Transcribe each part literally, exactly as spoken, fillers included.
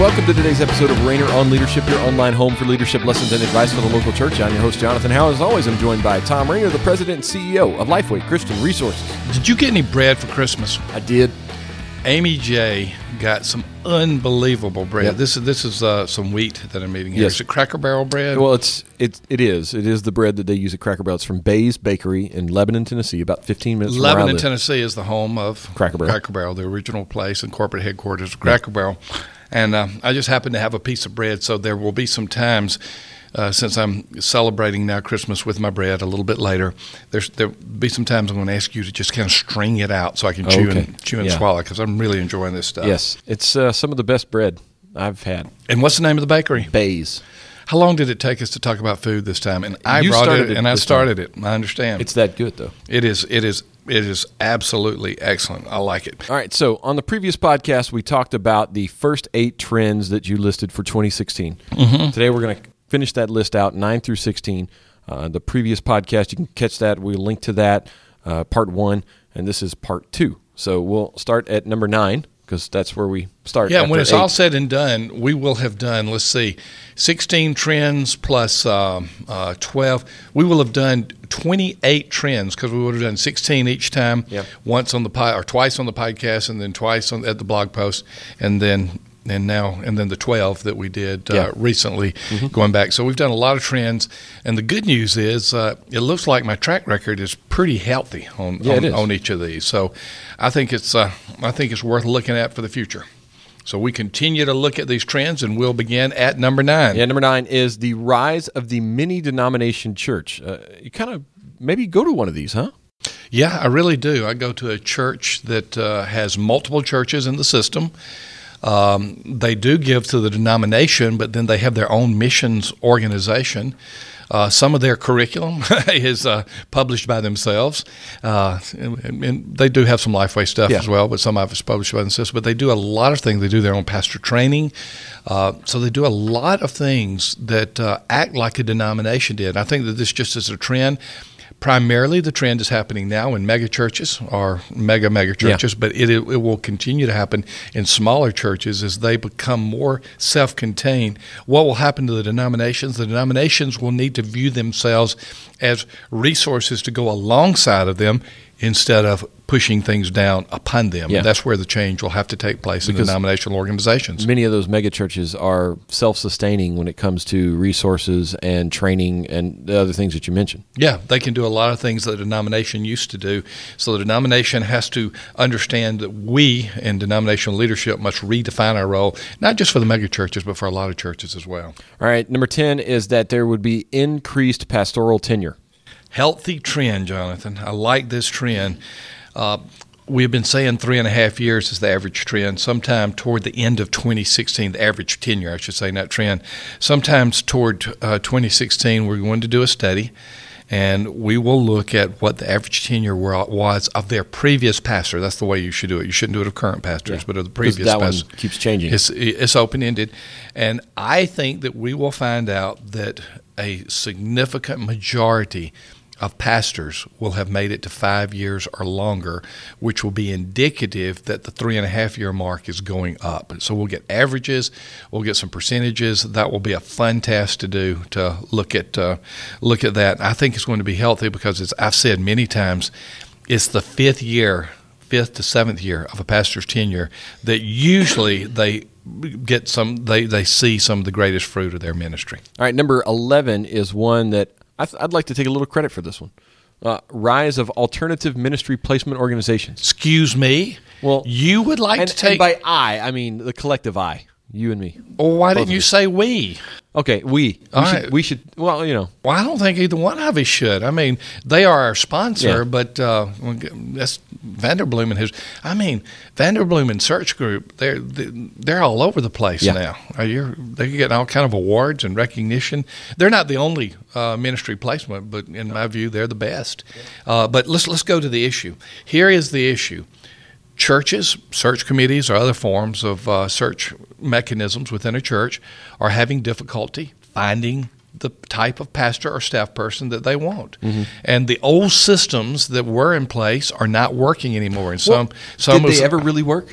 welcome to today's episode of Rainer on Leadership, your online home for leadership lessons and advice for the local church. I'm your host, Jonathan Howe. As always, I'm joined by Tom Rainer, the president and C E O of Lifeway Christian Resources. Did you get any bread for Christmas? I did. Amy J got some unbelievable bread. Yep. This is this is uh, some wheat that I'm eating here. Yes. Is it Cracker Barrel bread? Well, it's it it is. It is the bread that they use at Cracker Barrel. It's from Bay's Bakery in Lebanon, Tennessee, about fifteen minutes from where I Lebanon, live. Tennessee is the home of Cracker Barrel. Cracker Barrel, the original place and corporate headquarters of Cracker Yep. Barrel. And uh, I just happen to have a piece of bread, so there will be some times, uh, since I'm celebrating now Christmas with my bread a little bit later, there's, there'll be some times I'm going to ask you to just kind of string it out so I can chew Okay. and chew and Yeah. swallow, because I'm really enjoying this stuff. Yes, it's uh, some of the best bread I've had. And what's the name of the bakery? Bay's. How long did it take us to talk about food this time? And I You brought started it, it and I this started it. I understand. It's that good, though. It is. It is. It is absolutely excellent. I like it. All right, so on the previous podcast, we talked about the first eight trends that you listed for twenty sixteen. Mm-hmm. Today, we're going to finish that list out, nine through sixteen. Uh, the previous podcast, you can catch that. We'll link to that, uh, part one, and this is part two. So we'll start at number nine, because that's where we start. Yeah, when it's eight. all said and done, we will have done, let's see, sixteen trends plus um, uh, twelve. We will have done twenty-eight trends, because we would have done sixteen each time, Yep. once on the pod, or twice on the podcast, and then twice on, at the blog post, and then and now and then the twelve that we did uh, Yeah. recently, mm-hmm. going back. So we've done a lot of trends, and the good news is uh, it looks like my track record is pretty healthy on Yeah, it on, is. on each of these. So I think it's uh, I think it's worth looking at for the future. So we continue to look at these trends, and we'll begin at number nine. Yeah, number nine is the rise of the mini-denomination church. Uh, you kind of maybe go to one of these, huh? Yeah, I really do. I go to a church that uh, has multiple churches in the system. Um, they do give to the denomination, but then they have their own missions organization. Uh, some of their curriculum is uh, published by themselves, uh, and, and they do have some Lifeway stuff Yeah. as well, but some of it's published by themselves. But they do a lot of things. They do their own pastor training. Uh, so they do a lot of things that uh, act like a denomination did. I think that this just is a trend. Primarily, the trend is happening now in mega churches or mega, mega churches, yeah. but it, it will continue to happen in smaller churches as they become more self-contained. What will happen to the denominations? The denominations will need to view themselves as resources to go alongside of them instead of pushing things down upon them. Yeah. And that's where the change will have to take place because in denominational organizations. Many of those mega churches are self-sustaining when it comes to resources and training and the other things that you mentioned. Yeah, they can do a lot of things that the denomination used to do. So the denomination has to understand that we in denominational leadership must redefine our role, not just for the mega churches, but for a lot of churches as well. All right, number ten is that there would be increased pastoral tenure. Healthy trend, Jonathan. I like this trend. Uh, we've been saying three and a half years is the average trend. Sometime toward the end of twenty sixteen, the average tenure, I should say, not trend. Sometimes toward uh, twenty sixteen, we're going to do a study, and we will look at what the average tenure was of their previous pastor. That's the way you should do it. You shouldn't do it of current pastors, yeah. but of the previous that pastor. One keeps changing. It's, it's open-ended. And I think that we will find out that a significant majority of pastors will have made it to five years or longer, which will be indicative that the three and a half year mark is going up. So we'll get averages, we'll get some percentages. That will be a fun task to do, to look at uh, look at that. I think it's going to be healthy because, as I've said many times, it's the fifth year, fifth to seventh year of a pastor's tenure that usually they get some, they, they see some of the greatest fruit of their ministry. All right, number eleven is one that I th- I'd like to take a little credit for this one. Uh, rise of alternative ministry placement organizations. Excuse me? Well, you would like and, to take... And by I, I mean the collective I, you and me. Well, why didn't you us. say we? Okay, we. We, All should, right. we should, well, you know. Well, I don't think either one of us should. I mean, they are our sponsor, Yeah. but uh, that's Vanderbloom and his. I mean, Vanderbloom and Search Group, they're they're all over the place Yeah. now. Are you, they're getting all kind of awards and recognition. They're not the only uh, ministry placement, but in my view, they're the best. Uh, but let's let's go to the issue. Here is the issue. Churches, search committees, or other forms of uh, search mechanisms within a church are having difficulty finding the type of pastor or staff person that they want. Mm-hmm. And the old systems that were in place are not working anymore. And some, well, some did was, they ever really work?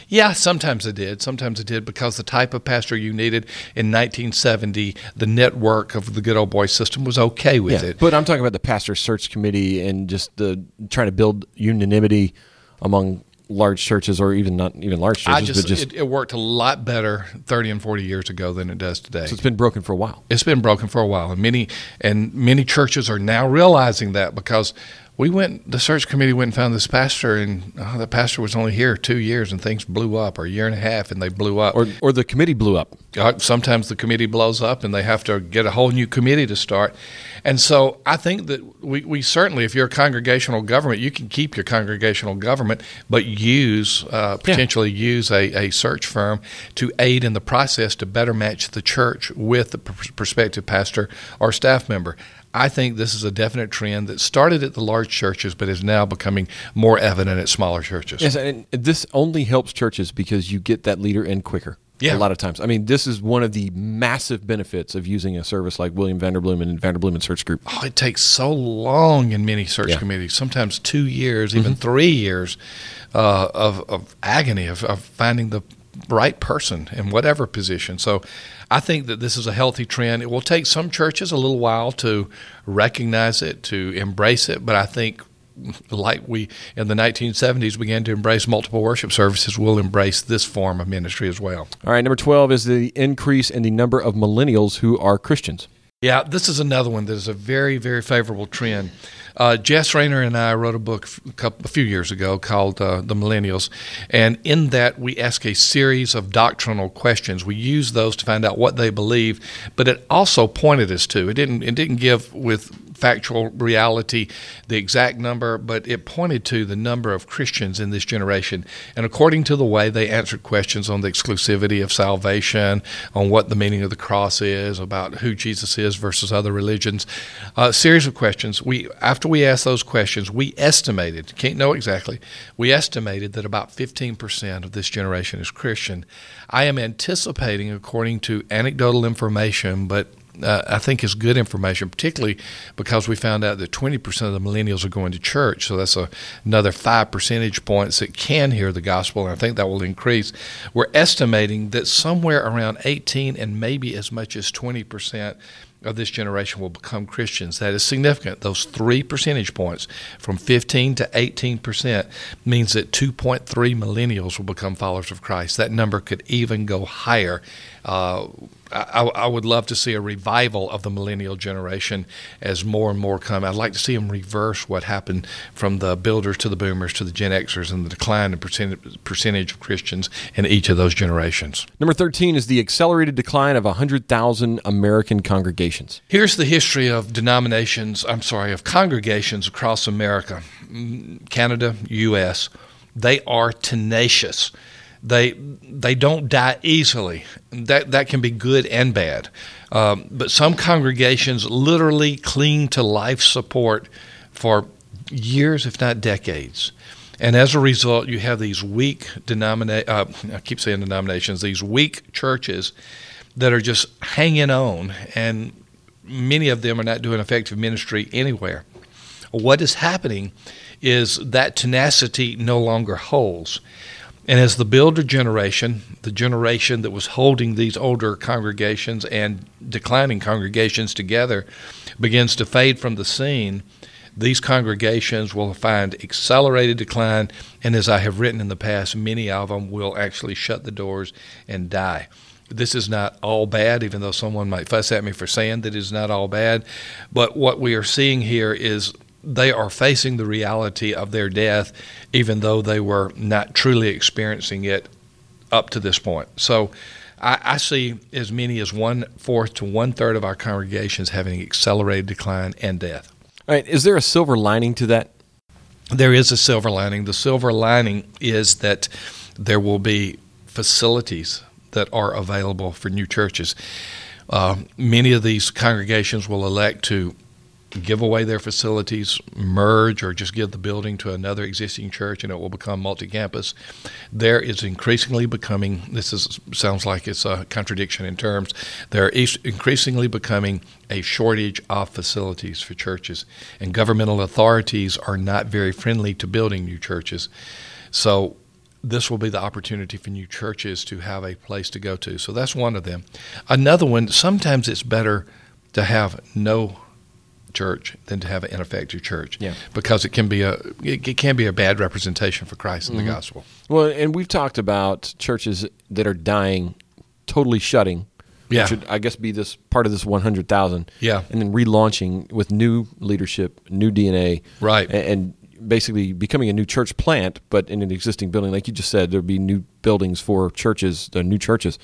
Yeah, sometimes it did. Sometimes it did because the type of pastor you needed in nineteen seventy, the network of the Good Old Boy system was okay with Yeah, it. but I'm talking about the pastor search committee and just the trying to build unanimity among large churches, or even not even large churches. I just, but just it, it worked a lot better thirty and forty years ago than it does today. so it's been broken for a while. It's been broken for a while, and many and many churches are now realizing that because we went, the search committee went and found this pastor, and oh, the pastor was only here two years, and things blew up, or a year and a half, and they blew up. Or or the committee blew up. Uh, Sometimes the committee blows up, and they have to get a whole new committee to start. And so I think that we, we certainly, if you're a congregational government, you can keep your congregational government, but use uh, potentially yeah. use a, a search firm to aid in the process to better match the church with the pr- prospective pastor or staff member. I think this is a definite trend that started at the large churches but is now becoming more evident at smaller churches. Yes, and this only helps churches because you get that leader in quicker. Yeah. A lot of times. I mean, this is one of the massive benefits of using a service like William Vanderbloemen and Vanderbloemen Search Group. Oh, it takes so long in many search Yeah. committees, sometimes two years, even mm-hmm. three years uh, of, of agony, of, of finding the right person in whatever position. So I think that this is a healthy trend. It will take some churches a little while to recognize it, to embrace it, but I think like we in the nineteen seventies began to embrace multiple worship services, we'll embrace this form of ministry as well. All right, number twelve is the increase in the number of millennials who are Christians. Yeah, this is another one that is a very, very favorable trend. Uh, Jess Rayner and I wrote a book a, couple, a few years ago called uh, The Millennials, and in that we ask a series of doctrinal questions. We use those to find out what they believe, but it also pointed us to, it didn't, it didn't give with factual reality the exact number, but it pointed to the number of Christians in this generation. And according to the way they answered questions on the exclusivity of salvation, on what the meaning of the cross is, about who Jesus is versus other religions, a series of questions. We after we asked those questions, we estimated, can't know exactly, we estimated that about fifteen percent of this generation is Christian. I am anticipating, according to anecdotal information, but Uh, I think is good information, particularly because we found out that twenty percent of the millennials are going to church. So that's a, another five percentage points that can hear the gospel, and I think that will increase. We're estimating that somewhere around eighteen and maybe as much as twenty percent of this generation will become Christians. That is significant. Those three percentage points from fifteen to eighteen percent means that two point three millennials will become followers of Christ. That number could even go higher. Uh, I, I would love to see a revival of the millennial generation as more and more come. I'd like to see them reverse what happened from the builders to the boomers to the Gen Xers and the decline in percentage, percentage of Christians in each of those generations. Number thirteen is the accelerated decline of one hundred thousand American congregations. Here's the history of denominations, I'm sorry, of congregations across America, Canada, U S They are tenacious. They they don't die easily. That that can be good and bad. Um, but some congregations literally cling to life support for years, if not decades. And as a result, you have these weak denomina- uh, I keep saying denominations, these weak churches that are just hanging on, and many of them are not doing effective ministry anywhere. What is happening is that tenacity no longer holds. And as the builder generation, the generation that was holding these older congregations and declining congregations together, begins to fade from the scene, these congregations will find accelerated decline, and as I have written in the past, many of them will actually shut the doors and die. This is not all bad, even though someone might fuss at me for saying that it is not all bad. But what we are seeing here is they are facing the reality of their death, even though they were not truly experiencing it up to this point. So I, I see as many as one-fourth to one-third of our congregations having accelerated decline and death. All right, is there a silver lining to that? There is a silver lining. The silver lining is that there will be facilities that are available for new churches. Uh, many of these congregations will elect to give away their facilities, merge, or just give the building to another existing church, and it will become multi-campus. There is increasingly becoming, this is sounds like it's a contradiction in terms, there is increasingly becoming a shortage of facilities for churches, and governmental authorities are not very friendly to building new churches. So this will be the opportunity for new churches to have a place to go to. So that's one of them. Another one, sometimes it's better to have no church than to have an ineffective church, yeah. because it can be a it, it can be a bad representation for Christ and mm-hmm. the gospel. Well, and we've talked about churches that are dying, totally shutting, yeah. which should, I guess, be this part of this one hundred thousand, yeah. and then relaunching with new leadership, new D N A, right, and, and basically becoming a new church plant, but in an existing building. Like you just said, there'd be new buildings for churches, the new churches.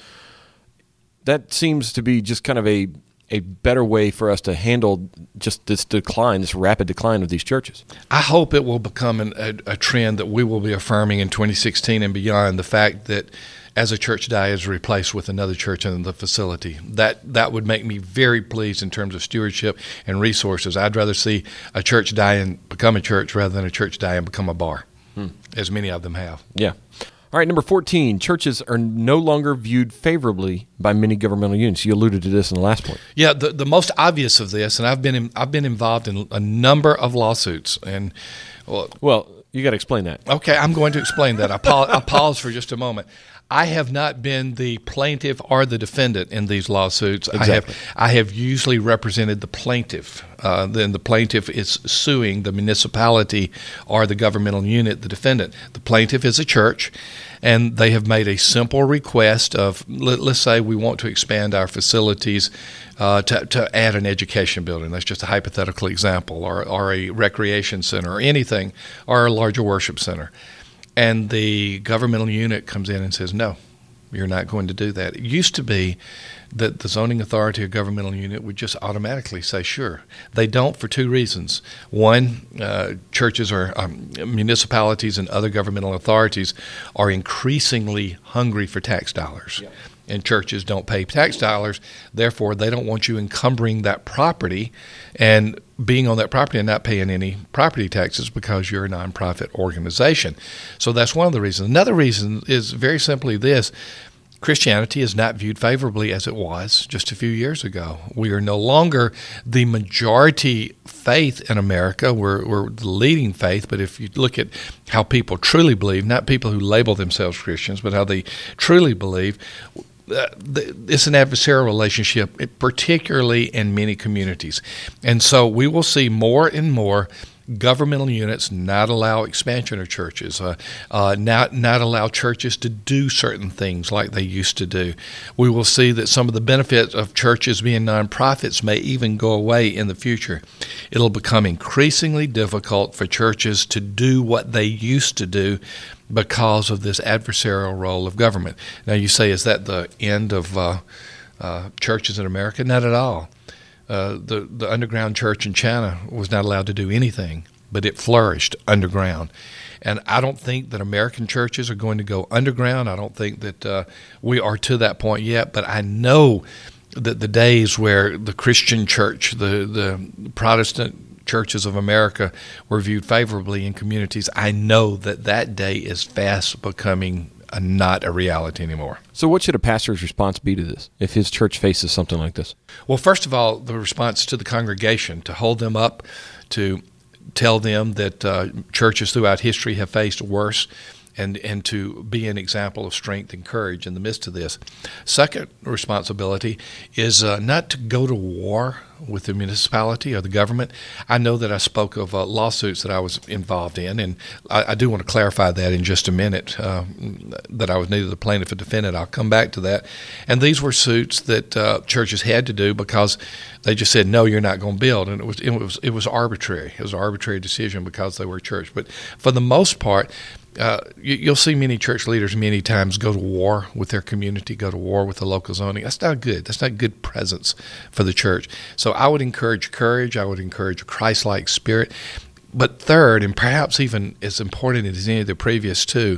That seems to be just kind of a a better way for us to handle just this decline, this rapid decline of these churches. I hope it will become an, a, a trend that we will be affirming in twenty sixteen and beyond, the fact that as a church dies is replaced with another church in the facility. That that would make me very pleased in terms of stewardship and resources. I'd rather see a church die and become a church rather than a church die and become a bar, hmm. as many of them have. Yeah. All right, number fourteen, churches are no longer viewed favorably by many governmental units. You alluded to this in the last point. Yeah, the, the most obvious of this, and I've been in, I've been involved in a number of lawsuits, and well, well you got to explain that. Okay, I'm going to explain that. I pause, I pause for just a moment. I have not been the plaintiff or the defendant in these lawsuits. Exactly. I have I have usually represented the plaintiff. Uh, then the plaintiff is suing the municipality or the governmental unit, the defendant. The plaintiff is a church, and they have made a simple request of, let, let's say we want to expand our facilities uh, to, to add an education building. That's just a hypothetical example, or, or a recreation center, or anything, or a larger worship center. And the governmental unit comes in and says, no, you're not going to do that. It used to be that the zoning authority or governmental unit would just automatically say, sure. They don't, for two reasons. One, uh, churches or um, municipalities and other governmental authorities are increasingly hungry for tax dollars. Yeah. And churches don't pay tax dollars, therefore they don't want you encumbering that property and being on that property and not paying any property taxes because you're a nonprofit organization. So that's one of the reasons. Another reason is very simply this: Christianity is not viewed favorably as it was just a few years ago. We are no longer the majority faith in America. We're, we're the leading faith, but if you look at how people truly believe, not people who label themselves Christians, but how they truly believe, Uh, it's an adversarial relationship, particularly in many communities. And so we will see more and more governmental units not allow expansion of churches, uh, uh, not not allow churches to do certain things like they used to do. We will see that some of the benefits of churches being nonprofits may even go away in the future. It'll become increasingly difficult for churches to do what they used to do because of this adversarial role of government. Now you say, is that the end of uh, uh, churches in America? Not at all. Uh, the, the underground church in China was not allowed to do anything, but it flourished underground. And I don't think that American churches are going to go underground. I don't think that uh, we are to that point yet, but I know that the days where the Christian church, the, the Protestant churches of America were viewed favorably in communities, I know that that day is fast becoming a, not a reality anymore. So what should a pastor's response be to this if his church faces something like this? Well, first of all, the response to the congregation, to hold them up, to tell them that uh, churches throughout history have faced worse, and, and to be an example of strength and courage in the midst of this. Second responsibility is uh, not to go to war with the municipality or the government. I know that I spoke of uh, lawsuits that I was involved in, and I, I do want to clarify that in just a minute, uh, that I was neither the plaintiff or defendant. I'll come back to that. And these were suits that uh, churches had to do because they just said, no, you're not going to build. And it was, it was, it was arbitrary. It was an arbitrary decision because they were a church. But for the most part, Uh, you, you'll see many church leaders many times go to war with their community, go to war with the local zoning. That's not good. That's not good presence for the church. So I would encourage courage. I would encourage a Christ-like spirit. But third, and perhaps even as important as any of the previous two,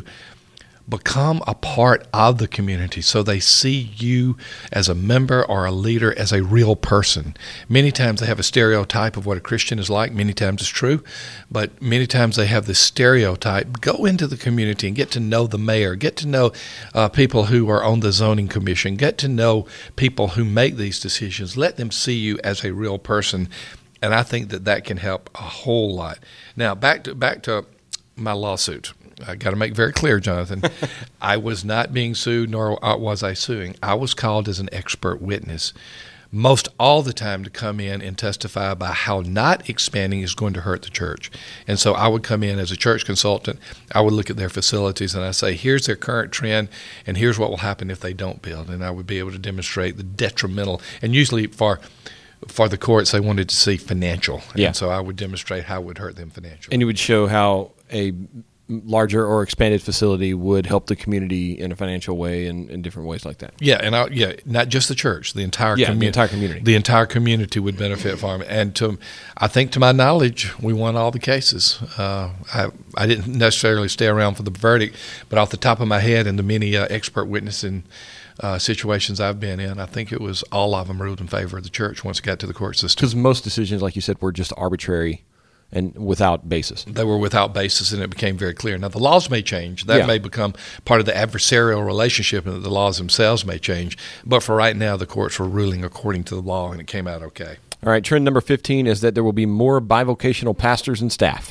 become a part of the community so they see you as a member or a leader as a real person. Many times they have a stereotype of what a Christian is like. Many times it's true, but many times they have this stereotype. Go into the community and get to know the mayor, get to know uh, people who are on the zoning commission, get to know people who make these decisions. Let them see you as a real person, and I think that that can help a whole lot. Now, back to back to my lawsuit. I got to make very clear, Jonathan, I was not being sued, nor was I suing. I was called as an expert witness most all the time to come in and testify about how not expanding is going to hurt the church. And so I would come in as a church consultant. I would look at their facilities and I say, here's their current trend, and here's what will happen if they don't build. And I would be able to demonstrate the detrimental, and usually for for the courts, they wanted to see financial. Yeah. And so I would demonstrate how it would hurt them financially. And you would show how a larger or expanded facility would help the community in a financial way and in different ways like that. Yeah, and I, yeah, not just the church, the entire yeah, community. the entire community. The entire community would benefit from it. And to, I think, to my knowledge, we won all the cases. Uh, I I didn't necessarily stay around for the verdict, but off the top of my head, and the many uh, expert witnessing uh, situations I've been in, I think it was all of them ruled in favor of the church once it got to the court system. Because most decisions, like you said, were just arbitrary and without basis. They were without basis, and it became very clear. Now, the laws may change. That yeah. may become part of the adversarial relationship, and the laws themselves may change. But for right now, the courts were ruling according to the law, and it came out okay. All right, trend number fifteen is that there will be more bivocational pastors and staff.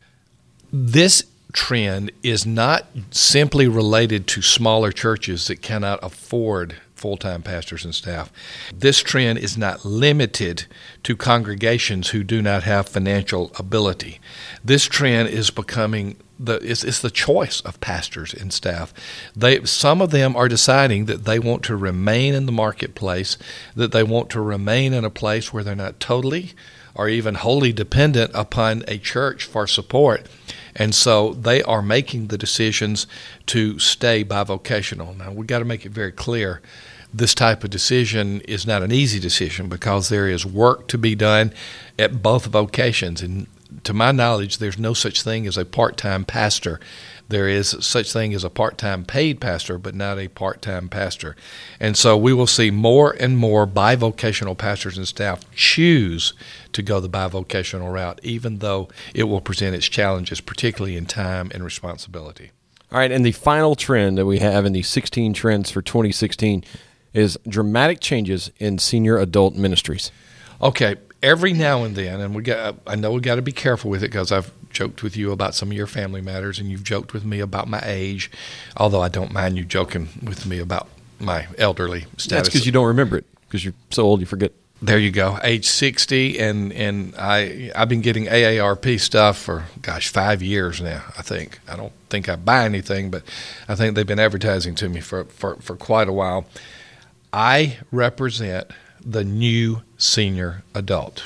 This trend is not simply related to smaller churches that cannot afford full-time pastors and staff. This trend is not limited to congregations who do not have financial ability. This trend is becoming the it's, it's the choice of pastors and staff. They some of them are deciding that they want to remain in the marketplace, that they want to remain in a place where they're not totally or even wholly dependent upon a church for support. And so they are making the decisions to stay bivocational. Now, we've got to make it very clear, this type of decision is not an easy decision because there is work to be done at both vocations. And to my knowledge, there's no such thing as a part-time pastor. There is such thing as a part-time paid pastor, but not a part-time pastor. And so we will see more and more bivocational pastors and staff choose to go the bivocational route, even though it will present its challenges, particularly in time and responsibility. All right, and the final trend that we have in the sixteen trends for twenty sixteen is dramatic changes in senior adult ministries. Okay, every now and then, and we got I know we got to be careful with it because I've joked with you about some of your family matters, and you've joked with me about my age, although I don't mind you joking with me about my elderly status. That's because you don't remember it, because you're so old you forget. There you go, age sixty, and, and I, I've been getting A A R P stuff for, gosh, five years now, I think. I don't think I buy anything, but I think they've been advertising to me for, for, for quite a while. I represent the new senior adult.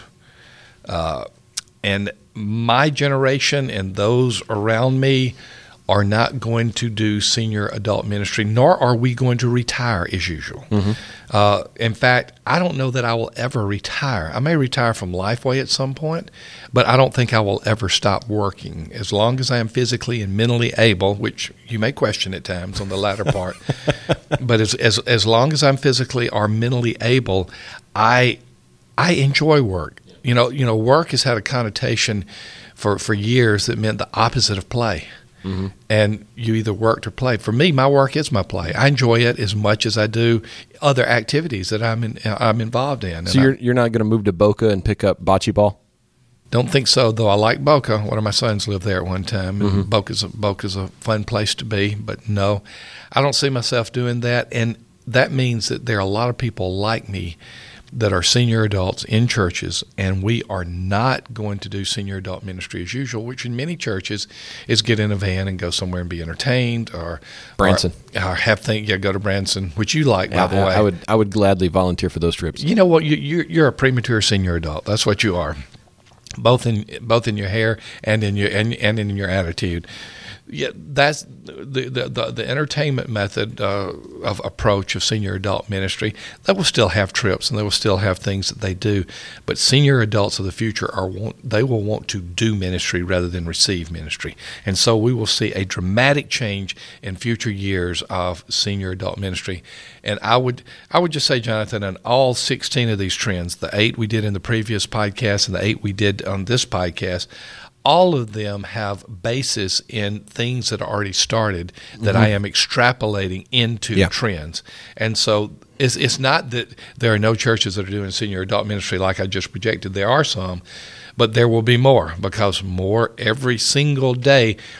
Uh, and my generation and those around me are not going to do senior adult ministry, nor are we going to retire as usual. Mm-hmm. Uh, in fact, I don't know that I will ever retire. I may retire from Lifeway at some point, but I don't think I will ever stop working. As long as I am physically and mentally able, which you may question at times on the latter part, but as, as as long as I'm physically or mentally able, I I enjoy work. You know, you know, work has had a connotation for, for years that meant the opposite of play. Mm-hmm. And you either worked or played. For me, my work is my play. I enjoy it as much as I do other activities that I'm in, I'm involved in. So you're I, you're not going to move to Boca and pick up bocce ball? Don't think so, though. I like Boca. One of my sons lived there at one time. And mm-hmm. Boca's a, Boca's a fun place to be, but no, I don't see myself doing that. And that means that there are a lot of people like me that are senior adults in churches, and we are not going to do senior adult ministry as usual, which in many churches is get in a van and go somewhere and be entertained, or Branson, or, or have things. Yeah, go to Branson, which you like, yeah, by the way. I would, I would gladly volunteer for those trips. You know what? You, you, you're a premature senior adult. That's what you are, both in both in your hair and in your and, and in your attitude. Yeah, that's the the, the, the entertainment method uh, of approach of senior adult ministry. They will still have trips and they will still have things that they do, but senior adults of the future are want, they will want to do ministry rather than receive ministry, and so we will see a dramatic change in future years of senior adult ministry. And I would I would just say, Jonathan, on all sixteen of these trends, the eight we did in the previous podcast and the eight we did on this podcast, all of them have basis in things that are already started that mm-hmm. I am extrapolating into yeah. trends. And so it's it's not that there are no churches that are doing senior adult ministry like I just projected. There are some, but there will be more, because more every single day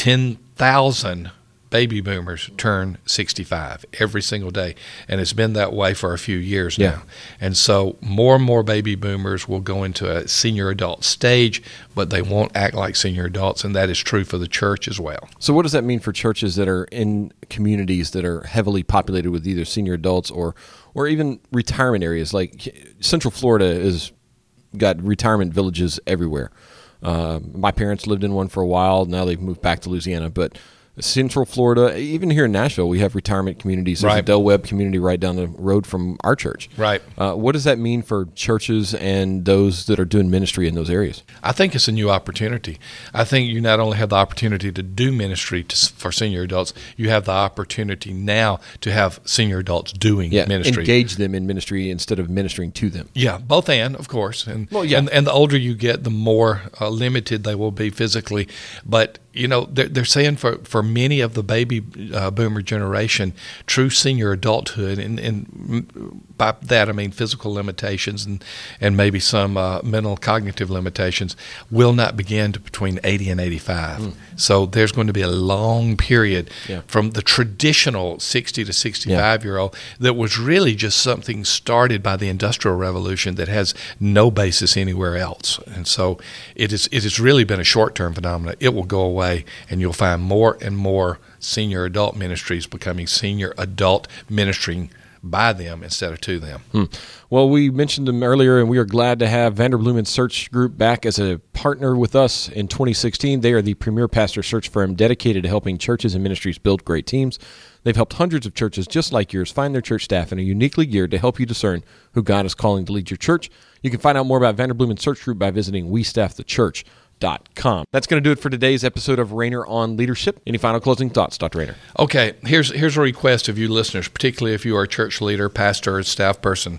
ten thousand baby boomers turn sixty-five every single day, and it's been that way for a few years Yeah. now. And so more and more baby boomers will go into a senior adult stage, but they won't act like senior adults, and that is true for the church as well. So what does that mean for churches that are in communities that are heavily populated with either senior adults or or even retirement areas? Like Central Florida is got retirement villages everywhere. Uh, my parents lived in one for a while. Now they've moved back to Louisiana, but Central Florida, even here in Nashville, we have retirement communities. There's Right. a Del Webb community right down the road from our church. Right. Uh, what does that mean for churches and those that are doing ministry in those areas? I think it's a new opportunity. I think you not only have the opportunity to do ministry to, for senior adults, you have the opportunity now to have senior adults doing Yeah, ministry. engage them in ministry instead of ministering to them. Yeah, both and, of course. And, Well, yeah. and, and the older you get, the more uh, limited they will be physically. But, you know, they're, they're saying for, for many of the baby uh, boomer generation, true senior adulthood, and, and by that I mean physical limitations and, and maybe some uh, mental cognitive limitations, will not begin to between eighty and eighty-five. Mm. So there's going to be a long period Yeah. from the traditional sixty to sixty-five-year-old that was really just something started by the Industrial Revolution that has no basis anywhere else. And so it is. It has really been a short-term phenomenon. It will go away, and you'll find more and more senior adult ministries becoming senior adult ministering by them instead of to them. Hmm. Well, we mentioned them earlier, and we are glad to have Vanderbloemen Search Group back as a partner with us in twenty sixteen. They are the premier pastor search firm dedicated to helping churches and ministries build great teams. They've helped hundreds of churches just like yours find their church staff and are uniquely geared to help you discern who God is calling to lead your church. You can find out more about Vanderbloemen Search Group by visiting we staff the church dot com. That's going to do it for today's episode of Rainer on Leadership. Any final closing thoughts, Doctor Rainer? Okay, here's here's a request of you listeners, particularly if you are a church leader, pastor, or staff person.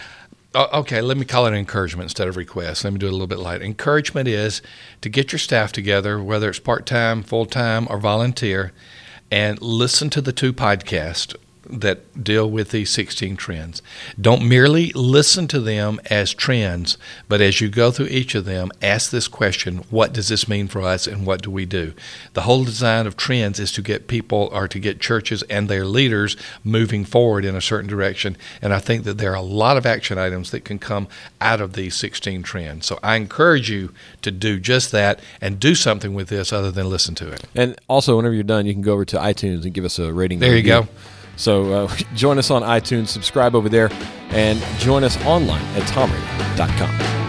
Okay, let me call it an encouragement instead of request. Let me do it a little bit lighter. Encouragement is to get your staff together, whether it's part-time, full-time, or volunteer, and listen to the two podcasts that deal with these sixteen trends. Don't merely listen to them as trends, but as you go through each of them, ask this question: what does this mean for us, and what do we do? The whole design of trends is to get people, or to get churches and their leaders moving forward in a certain direction, and I think that there are a lot of action items that can come out of these sixteen trends. So I encourage you to do just that and do something with this other than listen to it. And also, whenever you're done, you can go over to iTunes and give us a rating. There you review. go. So uh, join us on iTunes, subscribe over there, and join us online at tom rainer dot com.